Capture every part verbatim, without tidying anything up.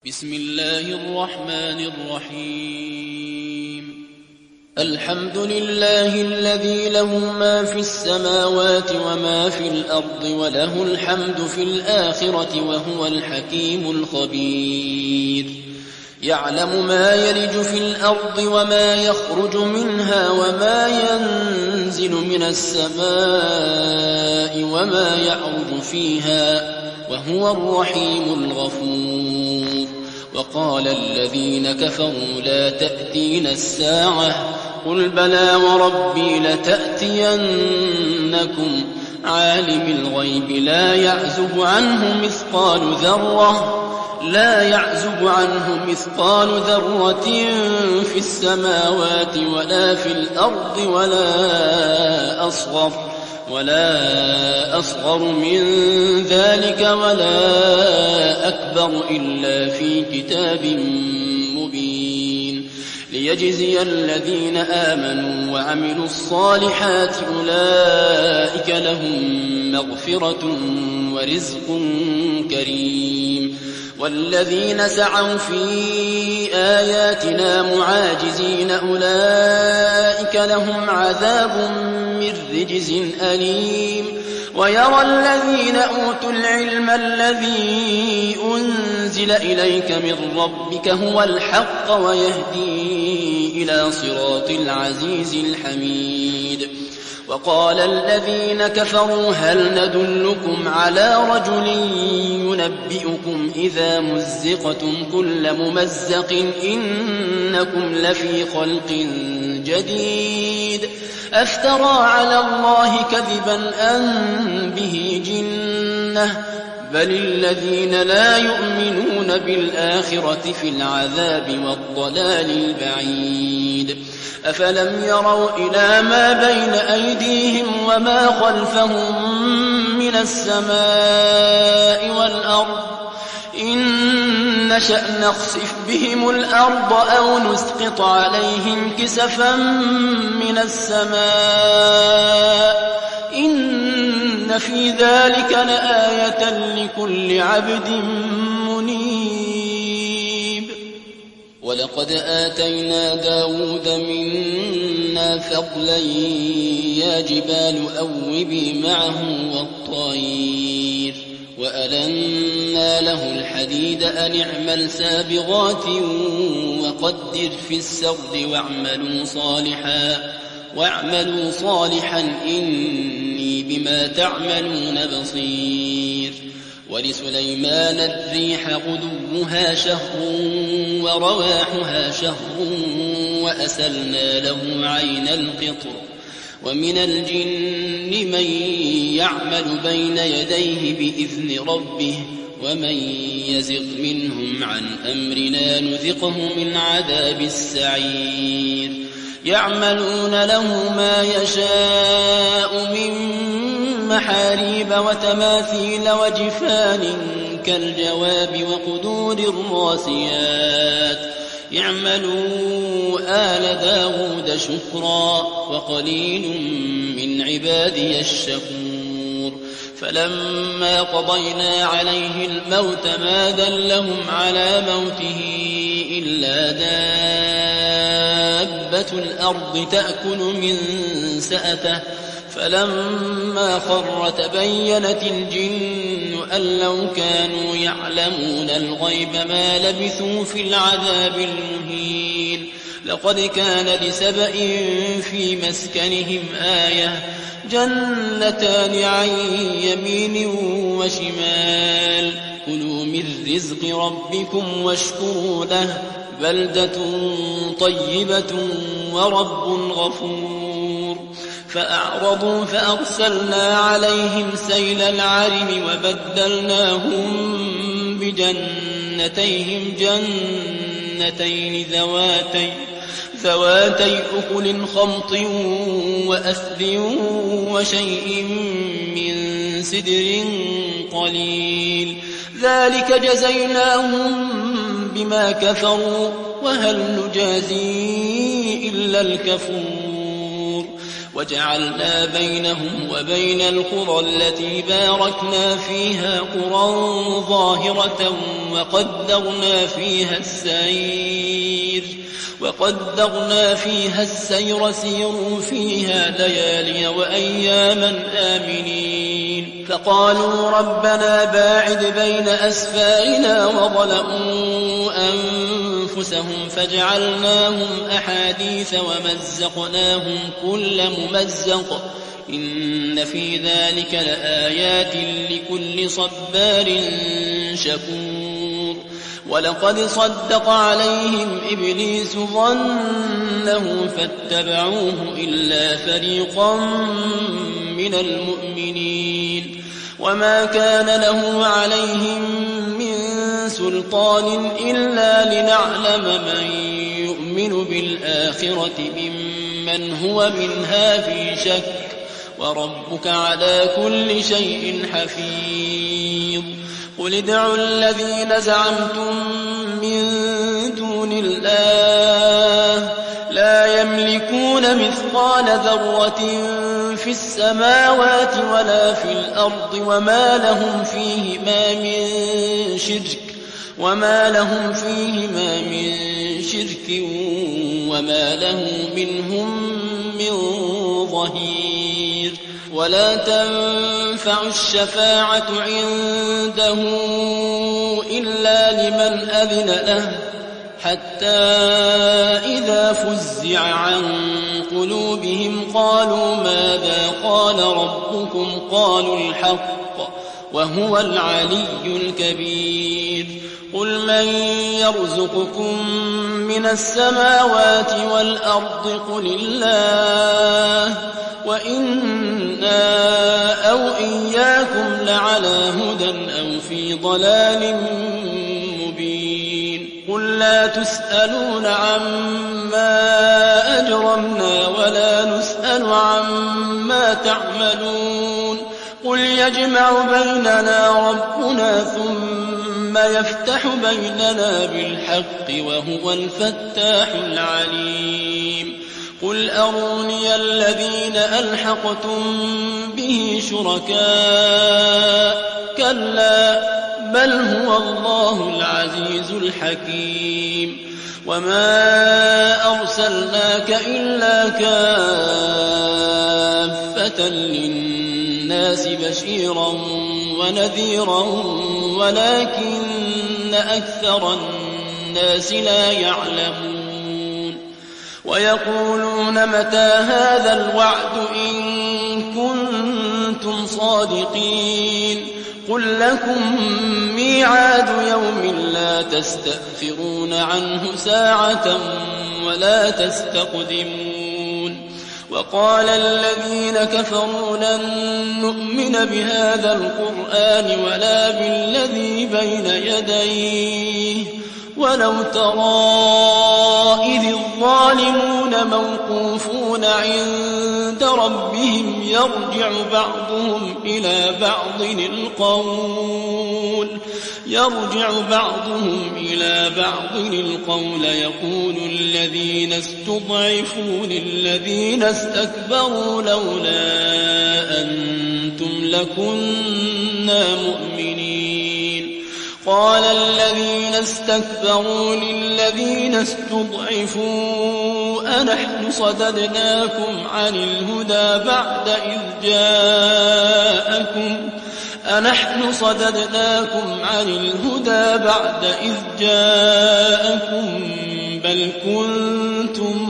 بسم الله الرحمن الرحيم الحمد لله الذي له ما في السماوات وما في الأرض وله الحمد في الآخرة وهو الحكيم الخبير يعلم ما يلج في الأرض وما يخرج منها وما ينزل من السماء وما يعرج فيها وهو الرحيم الغفور وقال الذين كفروا لا تأتينا الساعة قل بلى وربي لتأتينكم عالم الغيب لا يعزب عنه مثقال ذرة لا يعزب عنه مثقال ذرة في السماوات ولا في الأرض ولا أصغر ولا أصغر من ذلك ولا أكبر إلا في كتاب مبين ليجزي الذين آمنوا وعملوا الصالحات أولئك لهم مغفرة ورزق كريم والذين سعوا في آياتنا معاجزين أولئك لهم عذاب من رجز أليم ويرى الذين أوتوا العلم الذي أنزل إليك من ربك هو الحق ويهدي إلى صراط العزيز الحميد وقال الذين كفروا هل ندلكم على رجل ينبئكم إذا مزقتم كل ممزق إنكم لفي خلق جديد أفترى على الله كذبا أم به جنة بل الذين لا يؤمنون بالآخرة في العذاب والضلال البعيد أفلم يروا إلى ما بين أيديهم وما خلفهم من السماء والأرض إن نشأ نخسف بهم الأرض أو نسقط عليهم كسفا من السماء إن في ذلك لآية لكل عبد منيب ولقد آتينا داود منا فضلا يا جبال أوبي معه والطير وألنا له الحديد أن اعمل سابغات وقدر في السرد واعملوا صالحا واعملوا صالحا إني بما تعملون بصير ولسليمان الريح غدوها شهر ورواحها شهر وأسلنا له عين القطر ومن الجن من يعمل بين يديه بإذن ربه ومن يزغ منهم عن أمرنا نذقه من عذاب السعير يعملون له ما يشاء من محاريب وتماثيل وجفان كالجواب وقدور الراسيات يعملوا آل داود شكرا وقليل من عبادي الشكور فلما قضينا عليه الموت ما دلهم على موته إلا دابة الأرض تأكل من سأته فلما خر تبينت الجن أن لو كانوا يعلمون الغيب ما لبثوا في العذاب المهين لقد كان لسبأ في مسكنهم آية جنتان عن يمين وشمال كلوا من رزق ربكم واشكروا له بلدة طيبة ورب غفور فأعرضوا فأرسلنا عليهم سيل العرم وبدلناهم بجنتيهم جنتين ذواتي ذواتي أكل خمط وأثل وشيء من سدر قليل ذلك جزيناهم بما كفروا وهل نجازي إلا الكفور وجعلنا بينهم وبين القرى التي باركنا فيها قرى ظاهرة وقدرنا فيها السير وقدرنا فيها السير سيروا فيها ليالي وأياما آمنين فقالوا ربنا باعد بين أسفارنا وظلموا أنفسهم فجعلناهم أحاديث ومزقناهم كل ممزق إن في ذلك لآيات لكل صبار شكور ولقد صدق عليهم إبليس ظنه فاتبعوه إلا فريقا من المؤمنين وما كان له عليهم من سلطان إلا لنعلم من يؤمن بالآخرة ممن هو منها في شك وربك على كل شيء حفيظ قل ادعوا الذين زعمتم من دون الله لا يملكون مثقال ذرة في السماوات ولا في الأرض وما لهم فيهما من شرك وما لهم فيهما من شرك وما له منهم من ظهير ولا تنفع الشفاعة عنده إلا لمن أذن له حتى إذا فزع عن قلوبهم قالوا ماذا قال ربكم قالوا الحق وهو العلي الكبير قل من يرزقكم من السماوات والأرض قل الله وإنا أو إياكم لعلى هدى أو في ضلال مبين قل لا تسألون عما أجرمنا ولا نسأل عما تعملون قل يجمع بيننا ربنا ثم يفتح بيننا بالحق وهو الفتاح العليم قل أروني الذين ألحقتم به شركاء كلا بل هو الله العزيز الحكيم وما أرسلناك إلا كافة للناس بشيرا ونذيرا ولكن أكثر الناس لا يعلمون ويقولون متى هذا الوعد إن كنتم صادقين قل لكم ميعاد يوم لا تستأخرون عنه ساعة ولا تستقدمون وقال الذين كفروا لن نؤمن بهذا القرآن ولا بالذي بين يديه ولو ترى إذ الظالمون موقوفون عند ربهم يرجع بعضهم إلى بعض القول يرجع بعضهم إلى بعض القول يقول الذين استضعفوا للذين استكبروا لولا أنتم لكنا مؤمنين قال الذين استكبروا للذين استضعفوا أنحن صددناكم عن الهدى بعد إذ جاءكم أنحن صددناكم عن الهدى بعد إذ جاءكم بل كنتم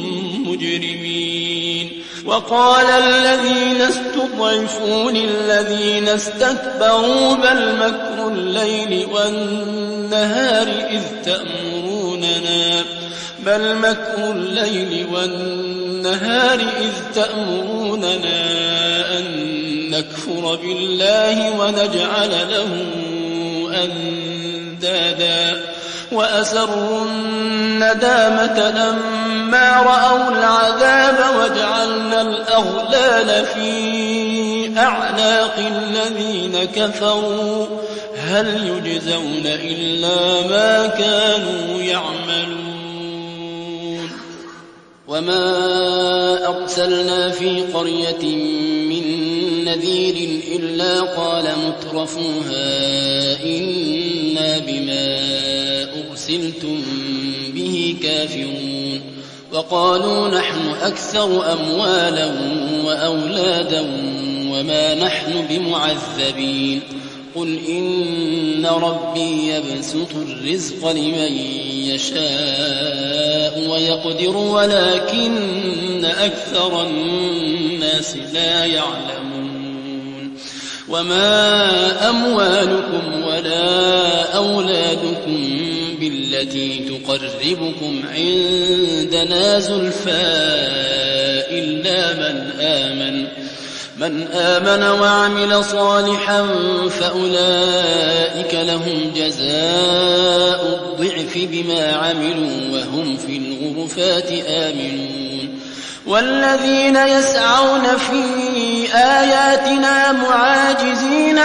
مجرمين وقال الذين استضعفوا للذين استكبروا بل مكر الليل والنهار إذ تأمروننا بل مكر الليل والنهار إذ تأمروننا أن نكفر بالله ونجعل له أندادا وأسروا الندامة لما رأوا العذاب وجعلنا الأغلال في أعناق الذين كفروا هل يجزون إلا ما كانوا يعملون وما أرسلنا في قرية من نذير إلا قال مترفوها إنا بما أرسلتم به كافرون وقالوا نحن أكثر أموالا وأولادا وما نحن بمعذبين قل إن ربي يبسط الرزق لمن يشاء ويقدر ولكن أكثر الناس لا يعلمون وما أموالكم ولا أولادكم بالتي تقربكم عندنا زلفى إلا من آمن من آمن وعمل صالحا فأولئك لهم جزاء الضعف بما عملوا وهم في الغرفات آمنون والذين يسعون في آياتنا معاجزين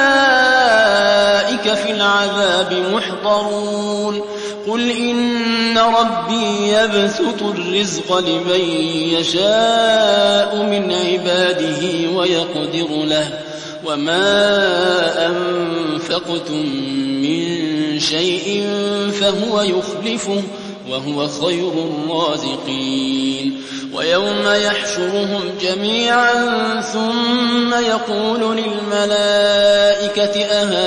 أولئك في العذاب محضرون قل إن ربي يبسط الرزق لمن يشاء من عباده ويقدر له وما أنفقتم من شيء فهو يخلفه وهو خير الرازقين ويوم يحشرهم جميعا ثم يقول للملائكة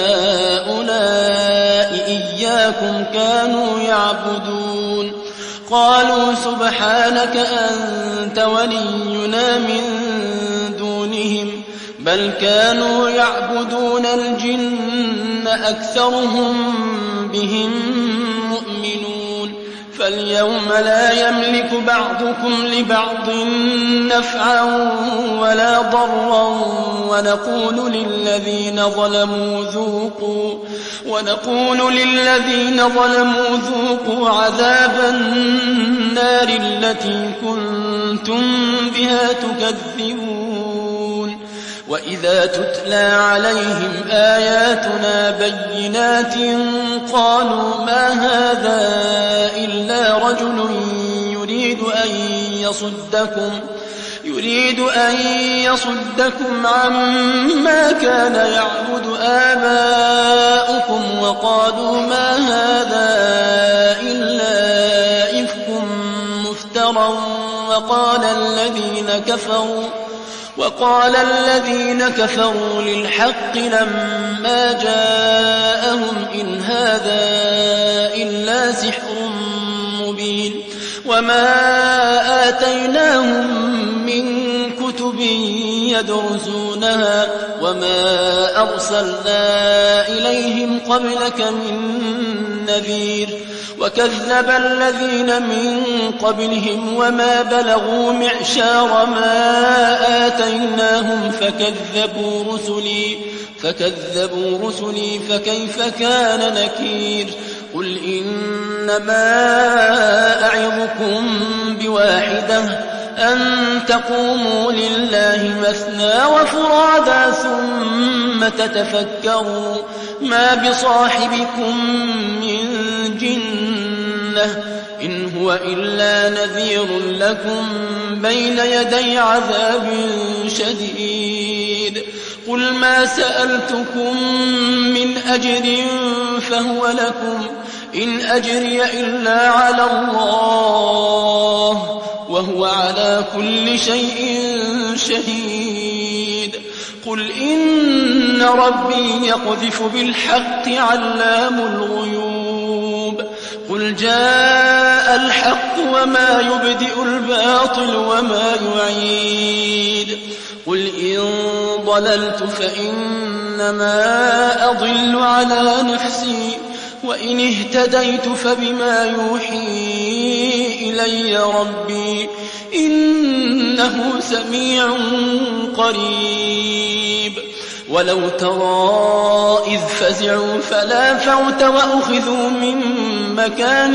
أهؤلاء إياكم كانوا يعبدون قالوا سبحانك أنت ولينا من دونهم بل كانوا يعبدون الجن أكثرهم بهم مؤمنون فاليوم لا يملك بعضكم لبعض نفعا ولا ضرا ونقول للذين ظلموا ذوقوا ونقول للذين ظلموا ذوقوا عذاب النار التي كنتم بها تكذبون وإذا تتلى عليهم آياتنا بينات قالوا ما هذا إلا رجل يريد أن يصدكم يريد أن يصدكم عما كان يعبد آباؤكم وقالوا ما هذا إلا إفك مفترى وقال الذين كفروا وقال الذين كفروا للحق لما جاءهم إن هذا إلا سحر مبين وما آتيناهم من كتب يدرسونها وما أرسلنا إليهم قبلك من نذير وكذب الذين من قبلهم وما بلغوا معشار ما آتيناهم فكذبوا رسلي فكذبوا رسلي فكيف كان نكير قل إنما أعظكم بواحدة أن تقوموا لله مثنى وفرادا ثم تتفكروا ما بصاحبكم من جنة إن هو إلا نذير لكم بين يدي عذاب شديد قل ما سألتكم من أجر فهو لكم إن أجري إلا على الله وهو على كل شيء شهيد قل إن ربي يقذف بالحق علام الغيوب قل جاء الحق وما يبدئ الباطل وما يعيد قل إن ضللت فإنما أضل على نفسي وإن اهتديت فبما يوحي إلي ربي إنه سميع قريب ولو ترى إذ فزعوا فلا فوت وأخذوا من مكان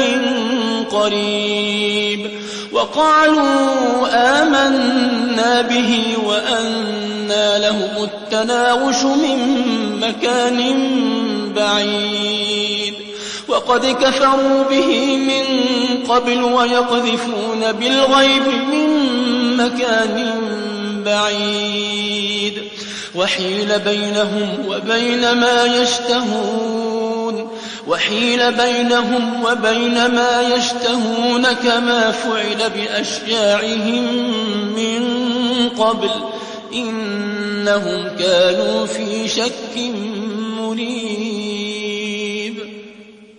قريب وقالوا آمنا به وأنى لهم التناوش من مكان بعيد وقد كفروا به من قبل ويقذفون بالغيب من مكان بعيد وحيل بينهم وبين ما يشتهون وحيل بينهم وبين ما يشتهون كما فعل بأشياعهم من قبل إنهم كانوا في شك مريب